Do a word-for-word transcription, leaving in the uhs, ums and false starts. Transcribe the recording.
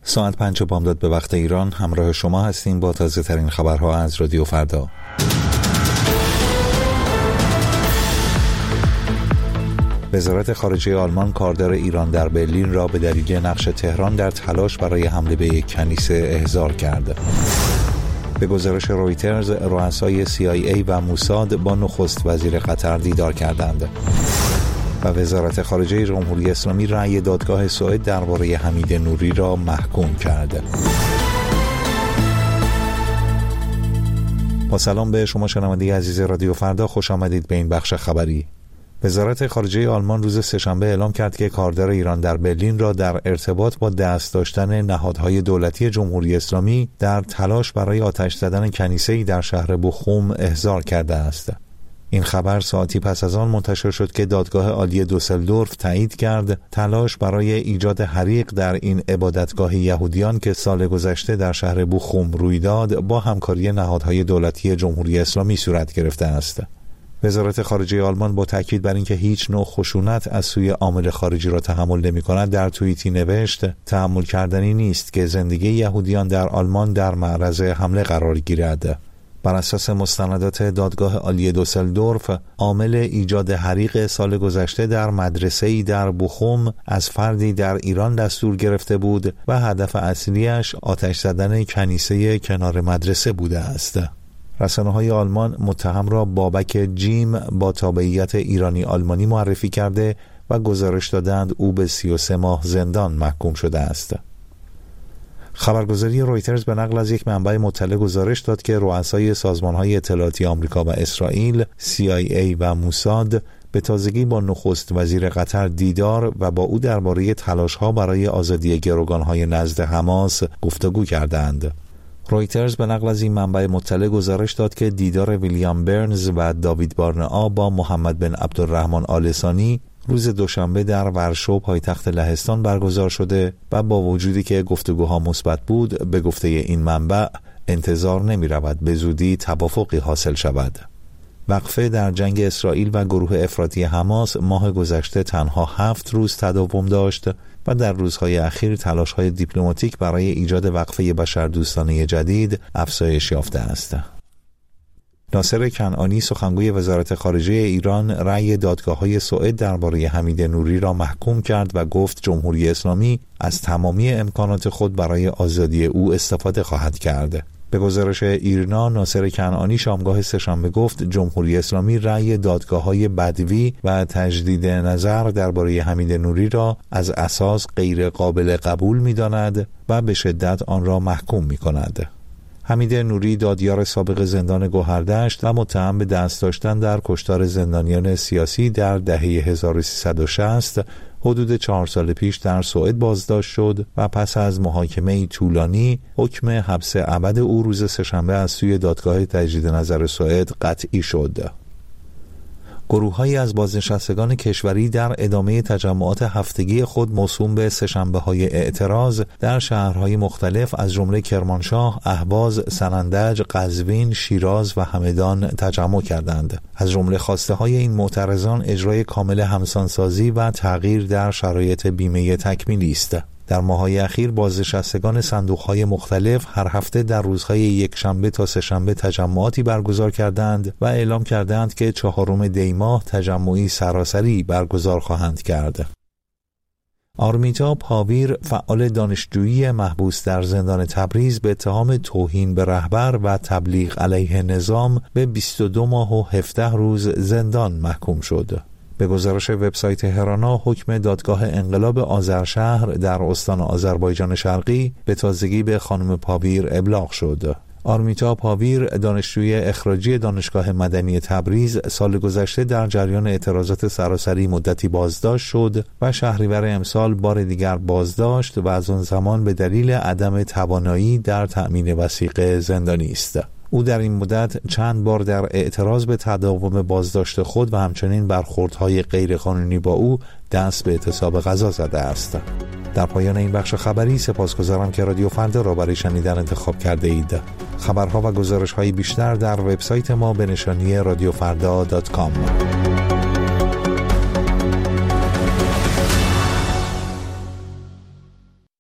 ساعت پنج بامداد به وقت ایران همراه شما هستیم با تازه ترین خبرها از رادیو فردا. وزارت خارجه آلمان کاردار ایران در برلین را به دلیل نقش تهران در تلاش برای حمله به یک کنیسه احضار کرد. به گزارش رویترز، رؤسای سی آی ای و موساد با نخست وزیر قطر دیدار کردند. و وزارت خارجه جمهوری اسلامی رأی دادگاه سوئد درباره حمید نوری را محکوم کرد. با سلام به شما شنونده عزیز رادیو فردا، خوش آمدید به این بخش خبری. وزارت خارجه آلمان روز سه‌شنبه اعلام کرد که کاردار ایران در برلین را در ارتباط با دست داشتن نهادهای دولتی جمهوری اسلامی در تلاش برای آتش زدن کنیسه‌ای در شهر بوخوم احضار کرده است. این خبر ساعتی پس از آن منتشر شد که دادگاه عالی دوسلدورف تایید کرد تلاش برای ایجاد حریق در این عبادتگاه یهودیان که سال گذشته در شهر بوخوم روی داد با همکاری نهادهای دولتی جمهوری اسلامی صورت گرفته است. وزارت خارجه آلمان با تاکید بر اینکه هیچ نوع خشونت از سوی عامل خارجی را تحمل نمی‌کند در توییتی نوشت: تحمل کردنی نیست که زندگی یهودیان در آلمان در معرض حمله قرار گیرد. بر اساس مستندات دادگاه عالی دوسلدورف، عامل ایجاد حریق سال گذشته در مدرسه‌ای در بوخوم از فردی در ایران دستور گرفته بود و هدف اصلیش آتش زدن کنیسه کنار مدرسه بوده است. رسانه‌های آلمان متهم را بابک جیم با تابعیت ایرانی آلمانی معرفی کرده و گزارش دادند او به سی و سه ماه زندان محکوم شده است. خبرگزاری رویترز به نقل از یک منبع مطلع گزارش داد که رؤسای سازمان‌های اطلاعاتی آمریکا و اسرائیل، سی آی ای و موساد به تازگی با نخست وزیر قطر دیدار و با او درباره تلاش‌ها برای آزادی گروگان‌های نزد حماس گفتگو کردند. رویترز به نقل از این منبع مطلع گزارش داد که دیدار ویلیام برنز و داوید بارنئا با محمد بن عبدالرحمن آل ثانی روز دوشنبه در ورشو پایتخت لهستان برگزار شده و با وجودی که گفتگوها مثبت بود، به گفته این منبع انتظار نمی رود به زودی توافقی حاصل شود. وقفه در جنگ اسرائیل و گروه افراطی حماس ماه گذشته تنها هفت روز تداوم داشت و در روزهای اخیر تلاش‌های دیپلماتیک برای ایجاد وقفه بشردوستانه جدید افزایش یافته است. ناصر کنعانی، سخنگوی وزارت خارجه ایران، رأی دادگاه‌های سوئد درباره حمید نوری را محکوم کرد و گفت جمهوری اسلامی از تمامی امکانات خود برای آزادی او استفاده خواهد کرد. به گزارش ایرنا، ناصر کنعانی شامگاه سه‌شنبه گفت جمهوری اسلامی رأی دادگاه‌های بدوی و تجدید نظر درباره حمید نوری را از اساس غیر قابل قبول می‌داند و به شدت آن را محکوم می‌کند. حمید نوری دادیار سابق زندان گوهردشت و متهم به دست داشتن در کشتار زندانیان سیاسی در دهه هزار و سیصد و شصت حدود چهار سال پیش در سوئد بازداشت شد و پس از محاکمه طولانی حکم حبس ابد او روز سه‌شنبه از سوی دادگاه تجدید نظر سوئد قطعی شد. گروه‌هایی از بازنشستگان کشوری در ادامه تجمعات هفتگی خود موسوم به سه‌شنبه‌های اعتراض در شهرهای مختلف از جمله کرمانشاه، اهواز، سنندج، قزوین، شیراز و همدان تجمع کردند. از جمله خواسته‌های این معترضان اجرای کامل همسانسازی و تغییر در شرایط بیمه تکمیلی است. در ماه‌های اخیر بازنشستگان صندوق‌های مختلف هر هفته در روزهای یک شنبه تا سه شنبه تجمعاتی برگزار کردند و اعلام کردند که چهارم دی ماه تجمعی سراسری برگزار خواهند کرد. آرمیتا پاویر، فعال دانشجویی محبوس در زندان تبریز، به اتهام توهین به رهبر و تبلیغ علیه نظام به بیست و دو ماه و هفده روز زندان محکوم شد. به گزارش وبسایت هرانا، حکم دادگاه انقلاب آذرشهر در استان آذربایجان شرقی به تازگی به خانم پاویر ابلاغ شد. آرمیتا پاویر، دانشجوی اخراجی دانشگاه مدنی تبریز، سال گذشته در جریان اعتراضات سراسری مدتی بازداشت شد و شهریور امسال بار دیگر بازداشت و از آن زمان به دلیل عدم توانایی در تأمین وثیقه زندانی است. او در این مدت چند بار در اعتراض به تداوم بازداشت خود و همچنین برخوردهای غیرقانونی با او دست به اعتصاب غذا زده است. در پایان این بخش خبری سپاسگزارم که رادیو فردا را برای شنیدن انتخاب کرده اید. خبرها و گزارش‌های بیشتر در وبسایت ما به نشانی رادیو فردا دات کام.